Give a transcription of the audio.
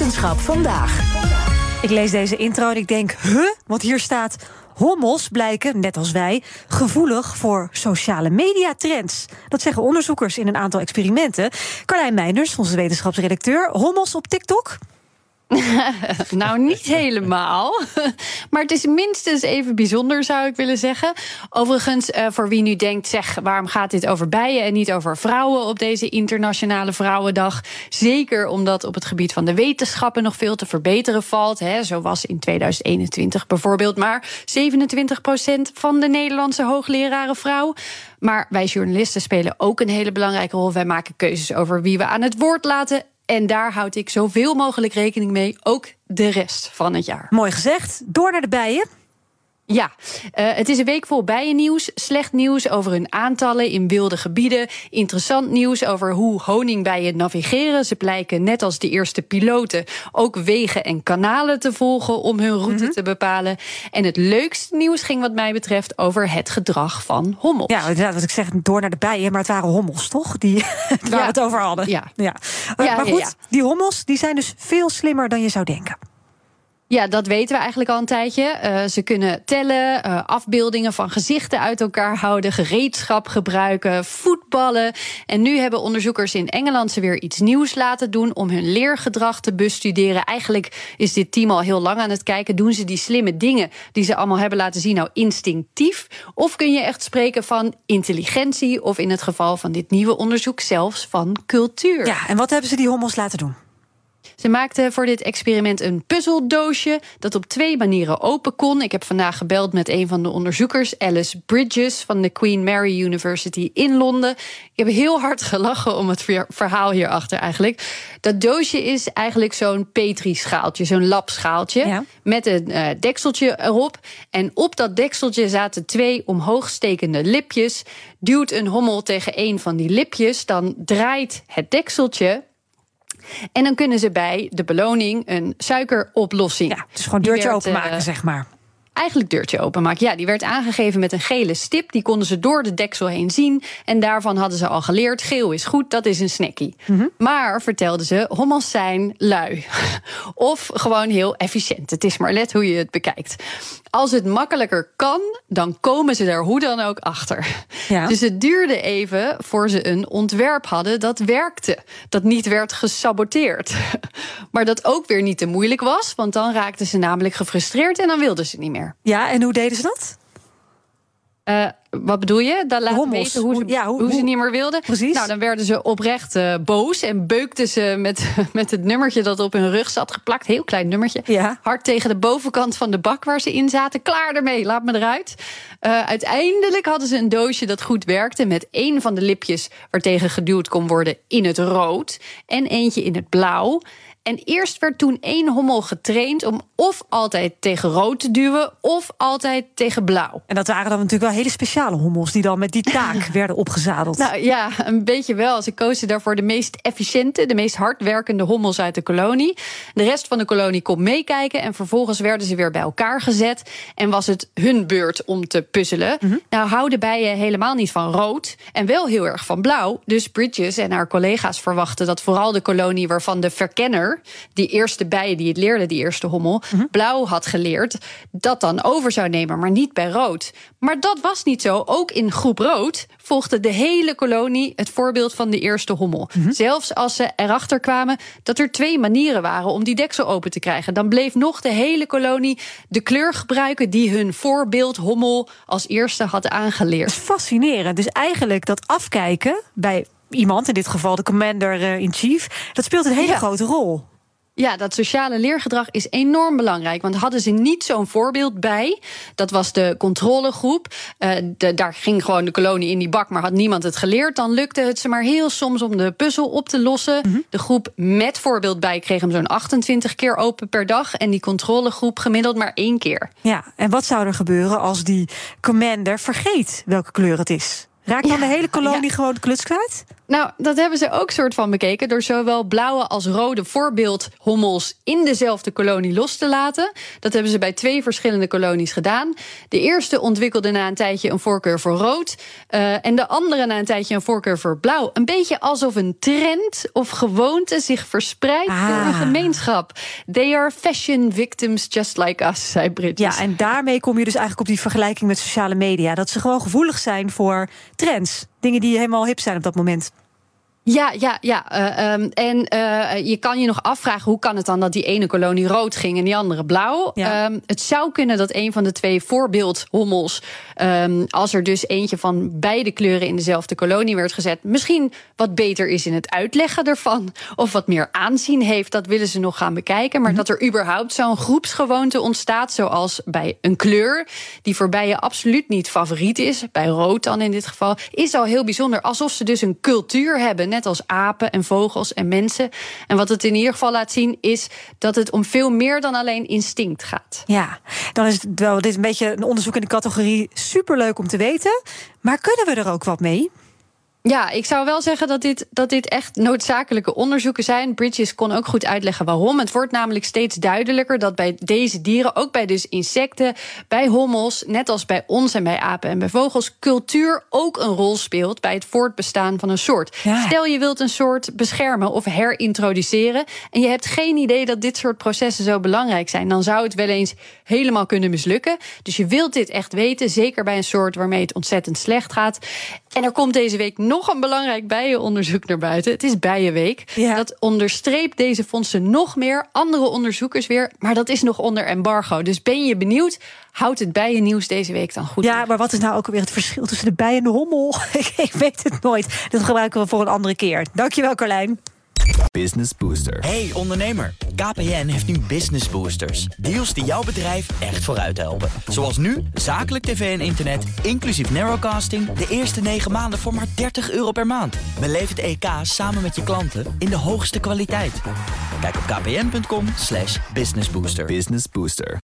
Wetenschap vandaag. Ik lees deze intro en ik denk, want hier staat: hommels blijken, net als wij, gevoelig voor sociale mediatrends. Dat zeggen onderzoekers in een aantal experimenten. Carlijn Meinders, onze wetenschapsredacteur. Hommels op TikTok? Nou, niet helemaal. Maar het is minstens even bijzonder, zou ik willen zeggen. Overigens, voor wie nu denkt, zeg, waarom gaat dit over bijen en niet over vrouwen op deze Internationale Vrouwendag? Zeker omdat op het gebied van de wetenschappen nog veel te verbeteren valt. Zo was in 2021 bijvoorbeeld maar 27% van de Nederlandse hoogleraren vrouw. Maar wij journalisten spelen ook een hele belangrijke rol. Wij maken keuzes over wie we aan het woord laten. En daar houd ik zoveel mogelijk rekening mee, ook de rest van het jaar. Mooi gezegd. Door naar de bijen. Ja, het is een week vol bijennieuws. Slecht nieuws over hun aantallen in wilde gebieden. Interessant nieuws over hoe honingbijen navigeren. Ze blijken, net als de eerste piloten, ook wegen en kanalen te volgen om hun route te bepalen. En het leukste nieuws ging wat mij betreft over het gedrag van hommels. Ja, inderdaad, wat ik zeg, door naar de bijen, maar het waren hommels, toch? Waar we het over hadden. Ja. Maar goed, die hommels die zijn dus veel slimmer dan je zou denken. Ja, dat weten we eigenlijk al een tijdje. Ze kunnen tellen, afbeeldingen van gezichten uit elkaar houden, gereedschap gebruiken, voetballen. En nu hebben onderzoekers in Engeland ze weer iets nieuws laten doen om hun leergedrag te bestuderen. Eigenlijk is dit team al heel lang aan het kijken. Doen ze die slimme dingen die ze allemaal hebben laten zien nou instinctief? Of kun je echt spreken van intelligentie? Of in het geval van dit nieuwe onderzoek zelfs van cultuur? Ja, en wat hebben ze die hommels laten doen? Ze maakten voor dit experiment een puzzeldoosje dat op 2 manieren open kon. Ik heb vandaag gebeld met een van de onderzoekers, Alice Bridges van de Queen Mary University in Londen. Ik heb heel hard gelachen om het verhaal hierachter eigenlijk. Dat doosje is eigenlijk zo'n Petri-schaaltje, zo'n labschaaltje, met een dekseltje erop. En op dat dekseltje zaten 2 omhoogstekende lipjes. Duwt een hommel tegen een van die lipjes, dan draait het dekseltje. En dan kunnen ze bij de beloning een suikeroplossing. Ja, dus gewoon deurtje openmaken, zeg maar. Eigenlijk deurtje openmaken. Ja, die werd aangegeven met een gele stip. Die konden ze door de deksel heen zien. En daarvan hadden ze al geleerd, geel is goed, dat is een snackie. Maar, vertelden ze, hommels zijn lui. Of gewoon heel efficiënt. Het is maar net hoe je het bekijkt. Als het makkelijker kan, dan komen ze er hoe dan ook achter. Ja. Dus het duurde even voor ze een ontwerp hadden dat werkte. Dat niet werd gesaboteerd. Maar dat ook weer niet te moeilijk was, want dan raakten ze namelijk gefrustreerd en dan wilden ze niet meer. Ja, en hoe deden ze dat? Wat bedoel je? Dan laten weten hoe ze niet meer wilden. Precies. Nou, dan werden ze oprecht boos en beukten ze met het nummertje dat op hun rug zat geplakt. Heel klein nummertje. Ja. Hard tegen de bovenkant van de bak waar ze in zaten. Klaar ermee, laat me eruit. Uiteindelijk hadden ze een doosje dat goed werkte met 1 van de lipjes waartegen geduwd kon worden in het rood en eentje in het blauw. En eerst werd toen 1 hommel getraind om of altijd tegen rood te duwen of altijd tegen blauw. En dat waren dan natuurlijk wel hele speciale hommels die dan met die taak werden opgezadeld. Nou ja, een beetje wel. Ze kozen daarvoor de meest efficiënte, de meest hardwerkende hommels uit de kolonie. De rest van de kolonie kon meekijken en vervolgens werden ze weer bij elkaar gezet en was het hun beurt om te puzzelen. Nou houden bijen helemaal niet van rood en wel heel erg van blauw. Dus Bridges en haar collega's verwachten dat vooral de kolonie waarvan de verkenner, die eerste bij die het leerde, die eerste hommel, blauw had geleerd, dat dan over zou nemen, maar niet bij rood. Maar dat was niet zo. Ook in groep rood volgde de hele kolonie het voorbeeld van de eerste hommel. Zelfs als ze erachter kwamen dat er 2 manieren waren om die deksel open te krijgen, dan bleef nog de hele kolonie de kleur gebruiken die hun voorbeeld hommel als eerste had aangeleerd. Dat is fascinerend. Dus eigenlijk dat afkijken bij iemand, in dit geval de commander-in-chief, dat speelt een hele grote rol. Ja, dat sociale leergedrag is enorm belangrijk. Want hadden ze niet zo'n voorbeeld bij, dat was de controlegroep, daar ging gewoon de kolonie in die bak, maar had niemand het geleerd, dan lukte het ze maar heel soms om de puzzel op te lossen. De groep met voorbeeld bij kreeg hem zo'n 28 keer open per dag en die controlegroep gemiddeld maar 1 keer. Ja, en wat zou er gebeuren als die commander vergeet welke kleur het is? Raakt dan de hele kolonie gewoon de kluts kwijt? Nou, dat hebben ze ook soort van bekeken door zowel blauwe als rode voorbeeldhommels in dezelfde kolonie los te laten. Dat hebben ze bij 2 verschillende kolonies gedaan. De eerste ontwikkelde na een tijdje een voorkeur voor rood en de andere na een tijdje een voorkeur voor blauw. Een beetje alsof een trend of gewoonte zich verspreidt door een gemeenschap. They are fashion victims just like us, zei Bridges. Ja, en daarmee kom je dus eigenlijk op die vergelijking met sociale media. Dat ze gewoon gevoelig zijn voor trends. Dingen die helemaal hip zijn op dat moment. Ja. Je kan je nog afvragen, hoe kan het dan dat die ene kolonie rood ging en die andere blauw? Ja. Het zou kunnen dat een van de 2 voorbeeldhommels, als er dus eentje van beide kleuren in dezelfde kolonie werd gezet, misschien wat beter is in het uitleggen ervan, of wat meer aanzien heeft. Dat willen ze nog gaan bekijken. Maar dat er überhaupt zo'n groepsgewoonte ontstaat, zoals bij een kleur, die voor bijen absoluut niet favoriet is, bij rood dan in dit geval, is al heel bijzonder. Alsof ze dus een cultuur hebben, net als apen en vogels en mensen. En wat het in ieder geval laat zien is dat het om veel meer dan alleen instinct gaat. Ja, dan is het wel dit een beetje een onderzoek in de categorie superleuk om te weten. Maar kunnen we er ook wat mee? Ja, ik zou wel zeggen dat dit echt noodzakelijke onderzoeken zijn. Bridges kon ook goed uitleggen waarom. Het wordt namelijk steeds duidelijker dat bij deze dieren, ook bij dus insecten, bij hommels, net als bij ons en bij apen en bij vogels, cultuur ook een rol speelt bij het voortbestaan van een soort. Ja. Stel je wilt een soort beschermen of herintroduceren en je hebt geen idee dat dit soort processen zo belangrijk zijn, dan zou het wel eens helemaal kunnen mislukken. Dus je wilt dit echt weten, zeker bij een soort waarmee het ontzettend slecht gaat. En er komt deze week nog een belangrijk bijenonderzoek naar buiten. Het is Bijenweek. Ja. Dat onderstreept deze fondsen nog meer. Andere onderzoekers weer. Maar dat is nog onder embargo. Dus ben je benieuwd? Houd het bijennieuws deze week dan goed. Ja, maar wat is nou ook alweer het verschil tussen de bij en de hommel? Ik weet het nooit. Dat gebruiken we voor een andere keer. Dankjewel, Carlijn. Business Booster. Hey ondernemer, KPN heeft nu Business Boosters. Deals die jouw bedrijf echt vooruit helpen. Zoals nu, zakelijk tv en internet, inclusief narrowcasting, de eerste 9 maanden voor maar €30 per maand. Beleef het EK samen met je klanten in de hoogste kwaliteit. Kijk op kpn.com/businessbooster. Business Booster.